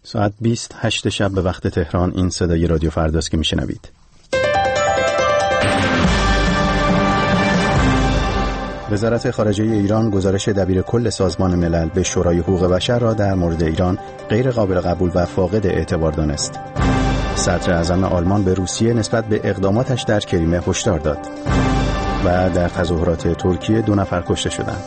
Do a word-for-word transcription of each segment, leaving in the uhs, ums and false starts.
ساعت بیست هشت شب به وقت تهران. این صدای رادیو فرداست که میشنوید. وزارت خارجه ایران گزارش دبیر کل سازمان ملل به شورای حقوق بشر را در مورد ایران غیر قابل قبول و فاقد اعتبار دانست. صدر اعظم آلمان به روسیه نسبت به اقداماتش در کریمه هشدار داد. و در تظاهرات ترکیه دو نفر کشته شدند.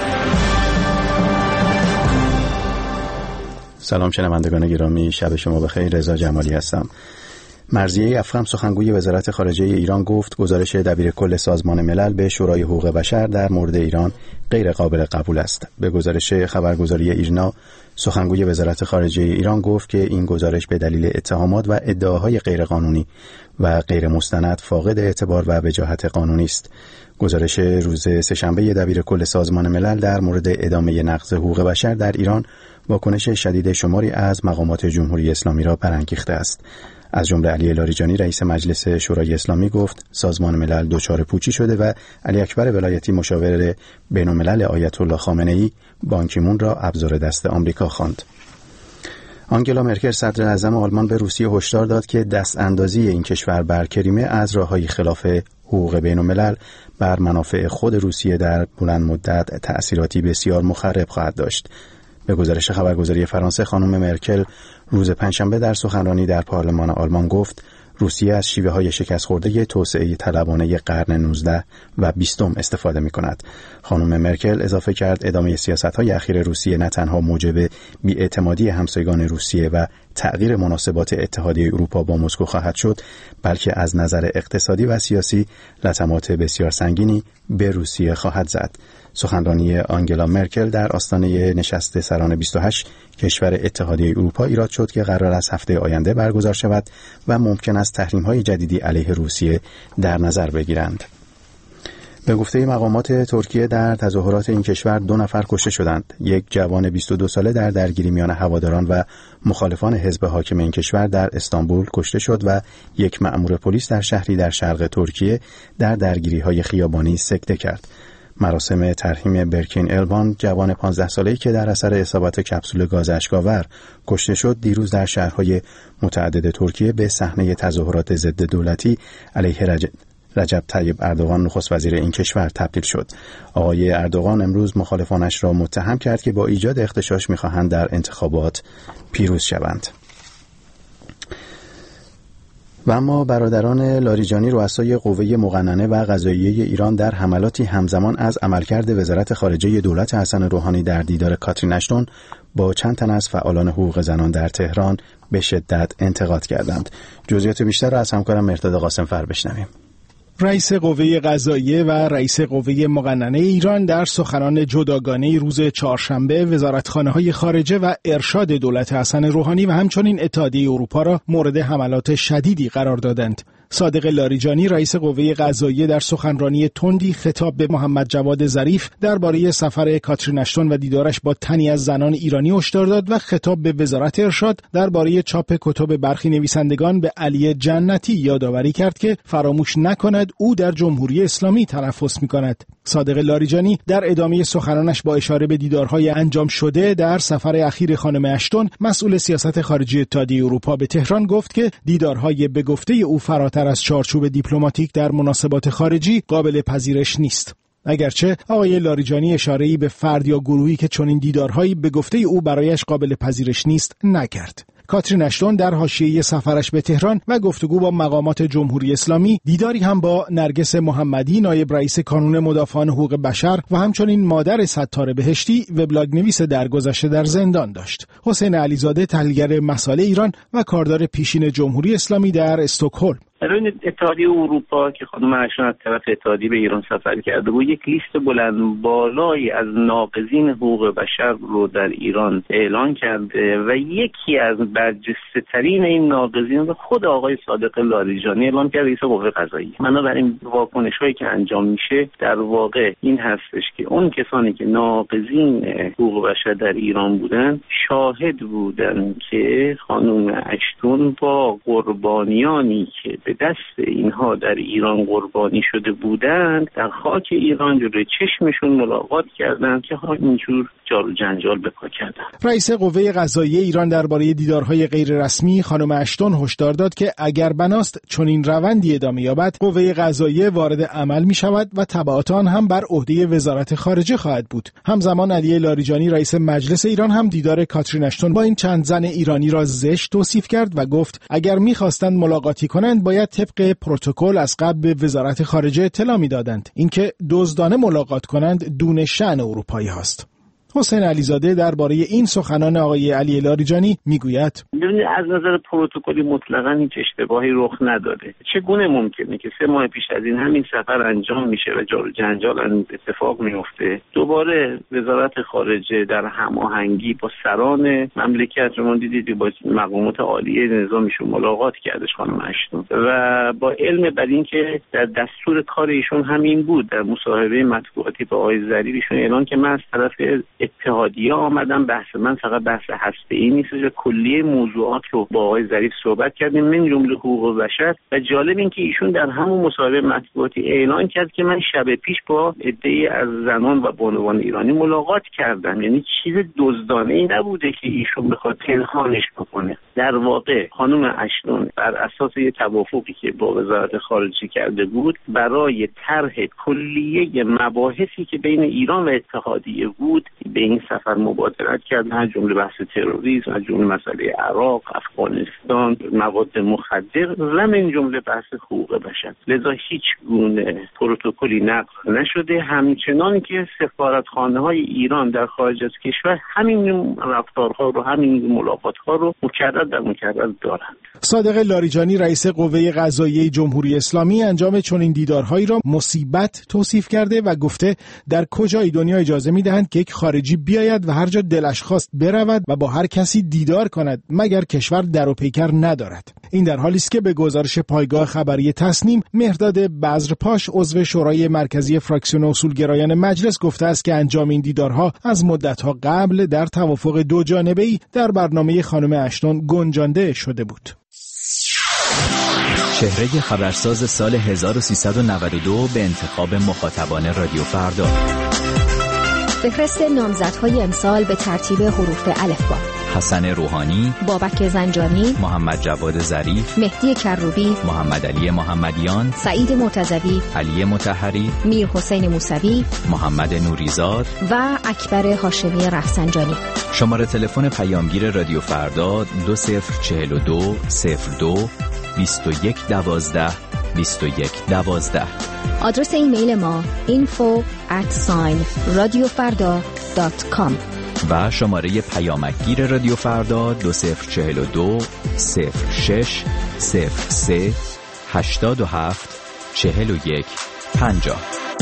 سلام شنوندگان گرامی، شب شما بخیر. رضا جمالی هستم. مرضیه افخم سخنگوی وزارت خارجه ایران گفت گزارش دبیر کل سازمان ملل به شورای حقوق بشر در مورد ایران غیر قابل قبول است. به گزارش خبرگزاری ایرنا، سخنگوی وزارت خارجه ایران گفت که این گزارش به دلیل اتهامات و ادعاهای غیرقانونی و غیر مستند فاقد اعتبار و وجاهت قانونی است. گزارش روز سه‌شنبه دبیر کل سازمان ملل در مورد ادامه نقض حقوق بشر در ایران واکنش شدید شماری از مقامات جمهوری اسلامی را برانگیخته است. از جمله علی لاریجانی رئیس مجلس شورای اسلامی گفت سازمان ملل دچار پوچی شده و علی اکبر ولایتی مشاور بین‌الملل آیت الله خامنه‌ای بان کی مون را ابزار دست آمریکا خواند. آنگلا مرکل صدر اعظم آلمان به روسیه هشدار داد که دست اندازی این کشور بر کریمه از راه‌های خلاف حقوق بین‌الملل بر منافع خود روسیه در بلند مدت تأثیراتی بسیار مخرب خواهد داشت. به گزارش خبرگزاری فرانسه، خانم مرکل روز پنجشنبه در سخنرانی در پارلمان آلمان گفت روسیه از شیوه‌های شکست خورده توسعه طلبانه قرن نوزدهم و بیستم استفاده می‌کند. خانم مرکل اضافه کرد ادامه سیاست‌های اخیر روسیه نه تنها موجب بی‌اعتمادی همسایگان روسیه و تغییر مناسبات اتحادیه اروپا با مسکو خواهد شد، بلکه از نظر اقتصادی و سیاسی لطمات بسیار سنگینی به روسیه خواهد زد. سخنرانی آنگلا مرکل در آستانه نشست سران بیست و هشت کشور اتحادیه اروپا ایراد شد که قرار است هفته آینده برگزار شود و ممکن است تحریم‌های جدیدی علیه روسیه در نظر بگیرند. به گفته مقامات ترکیه در تظاهرات این کشور دو نفر کشته شدند. یک جوان بیست و دو ساله در درگیری میان هواداران و مخالفان حزب حاکم این کشور در استانبول کشته شد و یک مأمور پلیس در شهری در شرق ترکیه در درگیری‌های خیابانی سکته کرد. مراسم ترحیم برکین البان، جوان پانزده ساله‌ای که در اثر اصابت کپسول گاز اشک‌آور کشته شد، دیروز در شهرهای متعدد ترکیه به صحنه تظاهرات ضد دولتی علیه رجب, رجب طیب اردوغان نخست وزیر این کشور تبدیل شد. آقای اردوغان امروز مخالفانش را متهم کرد که با ایجاد اغتشاش می‌خواهند در انتخابات پیروز شوند. و اما برادران لاریجانی رؤسای قوه مقننه و قضاییه ایران در حملاتی همزمان از عملکرد وزارت خارجه دولت حسن روحانی در دیدار کاترین اشتون با چند تن از فعالان حقوق زنان در تهران به شدت انتقاد کردند. جزئیات بیشتر را از همکارم مرتضی قاسم‌فر بشنویم. رئیس قوه قضاییه و رئیس قوه مقننه ایران در سخنان جداگانه روز چهارشنبه وزارتخانه‌های خارجه و ارشاد دولت حسن روحانی و همچنین اتحادیه اروپا را مورد حملات شدیدی قرار دادند. صادق لاریجانی رئیس قوه قضاییه در سخنرانی تندی خطاب به محمد جواد ظریف درباره سفر کاترین اشتون و دیدارش با تنی از زنان ایرانی هشدار داد و خطاب به وزارت ارشاد درباره چاپ کتب برخی نویسندگان به علی جنتی یادآوری کرد که فراموش نکند او در جمهوری اسلامی تنفس می‌کند. صادق لاریجانی در ادامه سخنانش با اشاره به دیدارهای انجام شده در سفر اخیر خانم اشتون، مسئول سیاست خارجی اتحادیه اروپا، به تهران گفت که دیدارهای به گفته او فراتر از چارچوب دیپلماتیک در مناسبات خارجی قابل پذیرش نیست. اگرچه آقای لاریجانی اشاره‌ای به فرد یا گروهی که چنین دیدارهایی به گفته او برایش قابل پذیرش نیست نکرد. کاترین اشتون در حاشیه سفرش به تهران و گفتگو با مقامات جمهوری اسلامی دیداری هم با نرگس محمدی نایب رئیس کانون مدافعان حقوق بشر و همچنین مادر ستار بهشتی وبلاگ نویس درگذشته در زندان داشت. حسین علیزاده تحلیلگر مسائل ایران و کاردار پیشین جمهوری اسلامی در استکهلم. ببینید اتحادیه اروپا که خانم اشتون از طرف اتحادیه به ایران سفر کرده بود، یک لیست بلند بالایی از ناقضین حقوق بشر رو در ایران اعلان کرده و یکی از برجسته ترین این ناقضین رو خود آقای صادق لاریجانی اعلان کرده، رئیس قوه قضاییه. بنابراین واکنش‌هایی که انجام میشه در واقع این هستش که اون کسانی که ناقضین حقوق بشر در ایران بودن شاهد بودن که خانم اشتون با قربانیانی که به دست اینها در ایران قربانی شده بودند در خاک ایران جلوی چشمشون ملاقات کردند که ها اینجور جار و جنجال به پا کردن. رئیس قوه قضاییه ایران درباره دیدارهای غیر رسمی خانم اشتون هشدار داد که اگر بناست چنین روندی ادامه یابد قوه قضاییه وارد عمل می شود و تبعات آن هم بر عهده وزارت خارجه خواهد بود. همزمان علی لاریجانی رئیس مجلس ایران هم دیدار کاترین اشتون با این چند زن ایرانی را زشت توصیف کرد و گفت اگر می‌خواستند ملاقاتی کنند باید طبق پروتکل از قبل به وزارت خارجه اطلاع می‌دادند. اینکه دزدانه ملاقات کنند دون شأن اروپایی هاست. حسین علیزاده درباره این سخنان آقای علی لاریجانی میگوید ببینید از نظر پروتکلی مطلقاً هیچ اشتباهی رخ نداده. چگونه ممکنه که سه ماه پیش از این همین سفر انجام میشه و جار و جنجال اتفاق میفته دوباره وزارت خارجه در هماهنگی با سران مملکت رو دیدید با مقامات عالی نظامشون ملاقات کردش خانم اشتون و با علم بر این که در دستور کار ایشون همین بود در مصاحبه مطبوعاتی با آقای ظریفشون اعلان که من از طرف اتحادیه آمدم بحث من فقط بحث هسته‌ای نیست و کلیه موضوعات رو با آقای ظریف صحبت کردیم من جمله حقوق بشر و جالب این که ایشون در همون مصاحبه مطبوعاتی اعلان کرد که من شب پیش با عده‌ای از زنان و بانوان ایرانی ملاقات کردم. یعنی چیز دزدانه‌ای نبوده که ایشون بخواد پنهانش بکنه. در واقع خانم اشتون بر اساس یه توافقی که با وزارت خارجه کرده بود برای طرح کلیه مباحثی که بین ایران و اتحادیه بود به این سفر مبادرت کردن، از جمله بحث تروریسم، از جمله مسئله عراق، افغانستان، مواد مخدر و من جمله بحث حقوق بشر. لذا هیچ گونه پروتکلی نقض نشده، همچنان که سفارتخانه‌های ایران در خارج از کشور همین رفتارها رو همین ملاقات‌ها رو مکرر در مکرر دارند. صادق لاریجانی رئیس قوه قضاییه جمهوری اسلامی انجام چنین دیدارهایی را مصیبت توصیف کرده و گفته در کجای دنیا اجازه می‌دهند که یک خارجی بیاید و هر جا دلش خواست برود و با هر کسی دیدار کند مگر کشور در و پیکر ندارد. این در حالی است که به گزارش پایگاه خبری تصنیم مهرداد بذرپاش عضو شورای مرکزی فراکسیون اصولگرایان مجلس گفته است که انجام این دیدارها از مدت‌ها قبل در توافق دو جانبه‌ای در برنامه خانم اشتون گنجانده شده بود. چهره خبرساز سال هزار و سیصد و نود و دو به انتخاب مخاطبان رادیو فردا. فهرست نامزدهای امسال به ترتیب حروف الفبا: حسن روحانی، بابک زنجانی، محمد جواد ظریف، مهدی کروبی، محمد علی محمدیان، سعید مرتضوی، علی مطهری، میر حسین موسوی، محمد نوریزاد و اکبر هاشمی رفسنجانی. شماره تلفن پیامگیر رادیو فردا دو صفر چهل و دو صفر دو بیست و یک دوازده بیست و یک دوازده. آدرس ایمیل ما info at sign radiofarda dot com و شماره پیامکگیر رادیو فردا دو صفر چهل و دو صفر شش صفر سه هشتاد و هفت چهل و یک پنجاه.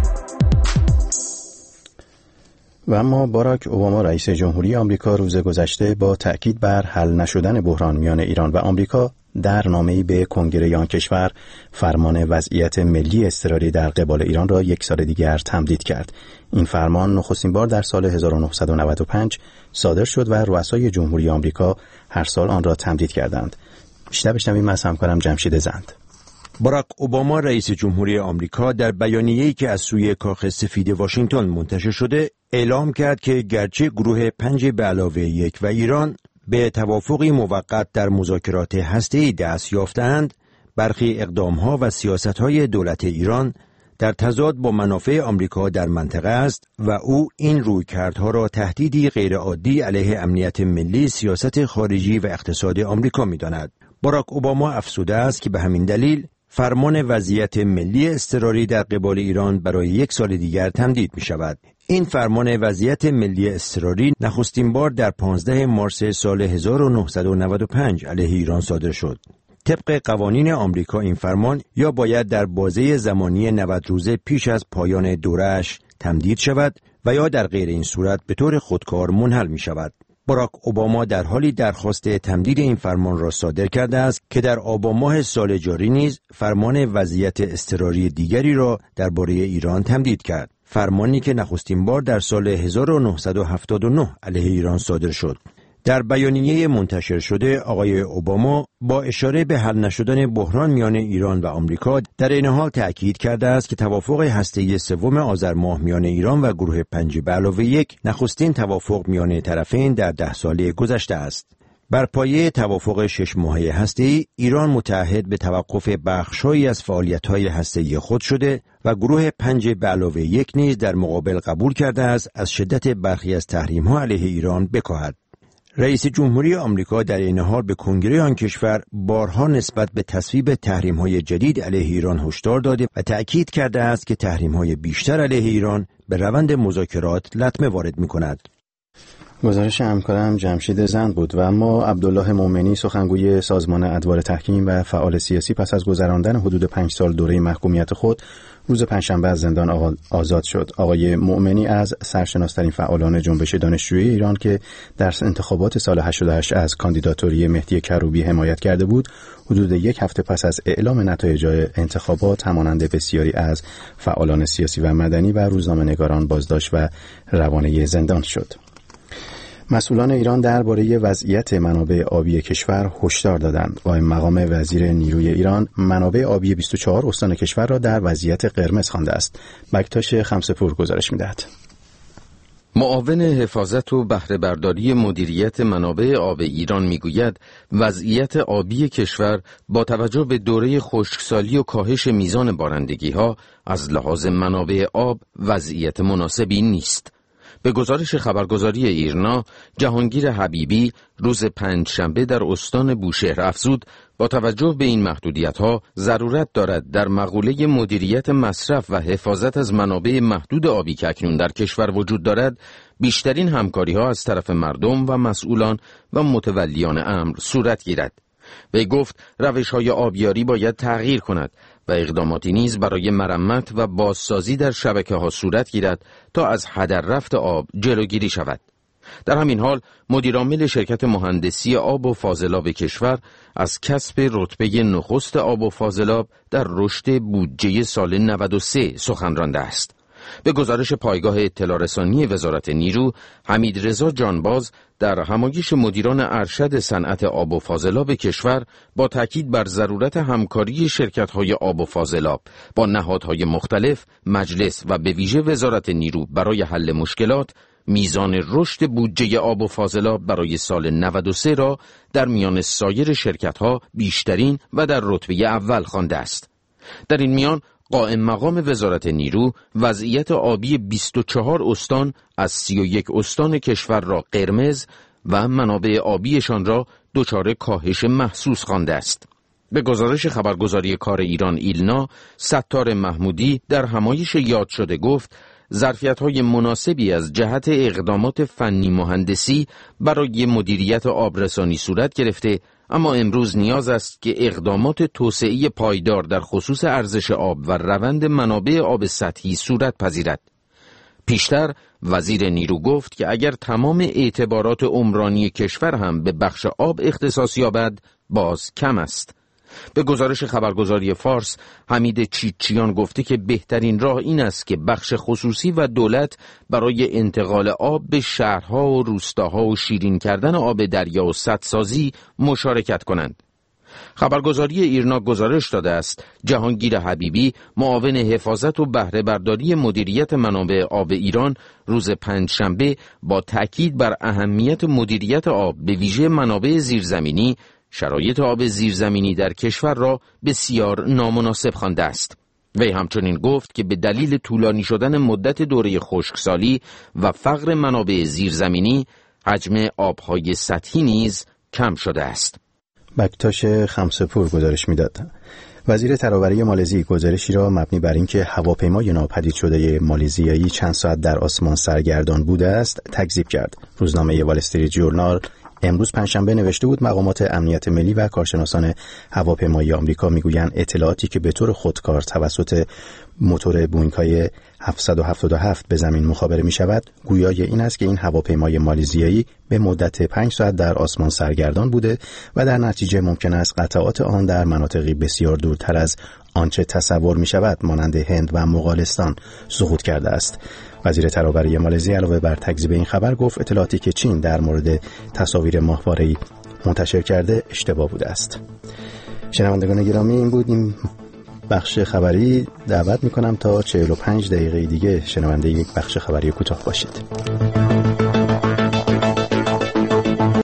و اما باراک اوباما رئیس جمهوری آمریکا روز گذشته با تأکید بر حل نشدن بحران میان ایران و آمریکا در نامه‌ای به کنگره آن کشور فرمان وضعیت ملی اضطراری در قبال ایران را یک سال دیگر تمدید کرد. این فرمان نخستین بار در سال هزار و نهصد و نود و پنج صادر شد و رؤسای جمهوری آمریکا هر سال آن را تمدید کردند. بیشتر بشنویم از همکارم جمشید زند. باراک اوباما رئیس جمهوری آمریکا در بیانیه‌ای که از سوی کاخ سفید واشنگتن منتشر شده اعلام کرد که گرچه گروه پنج به علاوه یک و ایران به توافقی موقت در مذاکرات هسته‌ای دست یافتند، برخی اقدام‌ها و سیاست‌های دولت ایران در تضاد با منافع آمریکا در منطقه است و او این رویکردها را تهدیدی غیرعادی علیه امنیت ملی، سیاست خارجی و اقتصاد آمریکا می‌داند. باراک اوباما افزوده است که به همین دلیل فرمان وضعیت ملی اضطراری در قبال ایران برای یک سال دیگر تمدید می‌شود. این فرمان وضعیت ملی اضطراری نخستین بار در پانزده مارس سال هزار و نهصد و نود و پنج علیه ایران صادر شد. طبق قوانین آمریکا این فرمان یا باید در بازه زمانی نود روزه پیش از پایان دوره‌اش تمدید شود و یا در غیر این صورت به طور خودکار منحل می شود. باراک اوباما در حالی درخواست تمدید این فرمان را صادر کرده است که در آبان ماه سال جاری نیز فرمان وضعیت اضطراری دیگری را درباره ایران تمدید کرد. فرمانی که نخستین بار در سال هزار و نهصد و هفتاد و نه علیه ایران صادر شد. در بیانیه منتشر شده آقای اوباما با اشاره به حل نشدن بحران میان ایران و آمریکا در این حال تأکید کرده است که توافق هسته‌ای سوم آذر ماه میان ایران و گروه پنج به علاوه یک نخستین توافق میان طرفین در ده ساله گذشته است. بر پایه توافق شش ماهه هسته‌ای، ایران متعهد به توقف بخش‌هایی از فعالیت‌های هسته‌ای خود شده و گروه پنج به علاوه یک نیز در مقابل قبول کرده است از شدت برخی از تحریم‌ها علیه ایران بکاهد. رئیس جمهوری آمریکا در این حال به کنگره آن کشور بارها نسبت به تصویب تحریم‌های جدید علیه ایران هشدار داده و تأکید کرده است که تحریم‌های بیشتر علیه ایران به روند مذاکرات لطمه وارد می‌کند. گزارش همکارم جمشید زند بود. و اما عبدالله مومنی، سخنگوی سازمان ادوار تحکیم و فعال سیاسی، پس از گذراندن حدود پنج سال دوره محکومیت خود روز پنجشنبه از زندان آزاد شد. آقای مومنی از سرشناس‌ترین فعالان جنبش دانشجویی ایران که در انتخابات سال هشتاد و هشت از کاندیداتوری مهدی کروبی حمایت کرده بود، حدود یک هفته پس از اعلام نتایج انتخابات همانند بسیاری از فعالان سیاسی و مدنی و روزنامه‌نگاران بازداشت و روانه زندان شد. مسئولان ایران درباره وضعیت منابع آبی کشور هشدار دادند. قائم مقام وزیر نیروی ایران منابع آبی بیست و چهار استان کشور را در وضعیت قرمز خوانده است. بکتاش خمسه‌پور گزارش می‌دهد. معاون حفاظت و بهره برداری مدیریت منابع آب ایران میگوید وضعیت آبی کشور با توجه به دوره خشکسالی و کاهش میزان بارندگی‌ها از لحاظ منابع آب وضعیت مناسبی نیست. به گزارش خبرگزاری ایرنا، جهانگیر حبیبی روز پنجشنبه در استان بوشهر افزود با توجه به این محدودیت‌ها ضرورت دارد در مقوله مدیریت مصرف و حفاظت از منابع محدود آبی که اکنون در کشور وجود دارد بیشترین همکاری‌ها از طرف مردم و مسئولان و متولیان امر صورت گیرد. وی گفت روش‌های آبیاری باید تغییر کند و اقداماتی نیز برای مرمت و بازسازی در شبکه‌ها صورت گیرد تا از هدر رفت آب جلوگیری شود. در همین حال مدیرعامل شرکت مهندسی آب و فاضلاب کشور از کسب رتبه نخست آب و فاضلاب در رشد بودجه سال نود و سه سخن رانده است. به گزارش پایگاه اطلاع رسانی وزارت نیرو، حمید رضا جانباز در همایش مدیران ارشد صنعت آب و فاضلاب کشور با تاکید بر ضرورت همکاری شرکت‌های آب و فاضلاب با نهادهای مختلف، مجلس و به ویژه وزارت نیرو برای حل مشکلات، میزان رشد بودجه آب و فاضلاب برای سال نود و سه را در میان سایر شرکت‌ها بیشترین و در رتبه اول خوانده است. در این میان قائم مقام وزارت نیرو وضعیت آبی بیست و چهار استان از سی و یک استان کشور را قرمز و منابع آبیشان را دچار کاهش محسوس خوانده است. به گزارش خبرگزاری کار ایران ایلنا، ستار محمودی در همایش یاد شده گفت ظرفیت‌های مناسبی از جهت اقدامات فنی مهندسی برای مدیریت آبرسانی صورت گرفته، اما امروز نیاز است که اقدامات توسعه پایدار در خصوص ارزش آب و روند منابع آب سطحی صورت پذیرد. پیشتر وزیر نیرو گفت که اگر تمام اعتبارات عمرانی کشور هم به بخش آب اختصاص یابد، باز کم است. به گزارش خبرگزاری فارس، حمید چیچیان گفته که بهترین راه این است که بخش خصوصی و دولت برای انتقال آب به شهرها و روستاها و شیرین کردن آب دریا و سدسازی مشارکت کنند. خبرگزاری ایرنا گزارش داده است جهانگیر حبیبی، معاون حفاظت و بهره برداری مدیریت منابع آب ایران، روز پنجشنبه با تأکید بر اهمیت مدیریت آب به ویژه منابع زیرزمینی، شرایط آب زیرزمینی در کشور را بسیار نامناسب خوانده است. وی همچنین گفت که به دلیل طولانی شدن مدت دوره خشکسالی و فقر منابع زیرزمینی، حجم آبهای سطحی نیز کم شده است. بکتاش خمسه‌پور گزارش میداد. وزیر ترابری مالزی گزارشی را مبنی بر اینکه هواپیمای ناپدید شده مالزیایی چند ساعت در آسمان سرگردان بوده است تکذیب کرد. روزنامه وال استریت ژورنال امروز پنجشنبه نوشته بود مقامات امنیت ملی و کارشناسان هواپیمایی آمریکا میگویند اطلاعاتی که به طور خودکار توسط موتور بوینگ های هفتصد و هفتاد و هفت به زمین مخابره می شود، گویای این است که این هواپیمای مالزیایی به مدت پنج ساعت در آسمان سرگردان بوده و در نتیجه ممکن است قطعات آن در مناطقی بسیار دورتر از آنچه تصور می شود مانند هند و مغولستان سقوط کرده است. وزیر ترابری مالزی علاوه بر تکذیب این خبر گفت اطلاعاتی که چین در مورد تصاویر ماهواره‌ای منتشر کرده اشتباه بوده است. شنوندگان گرامی، این بود این بخش خبری. دعوت میکنم تا چهل و پنج دقیقه دیگه شنونده یک بخش خبری کوتاه باشید.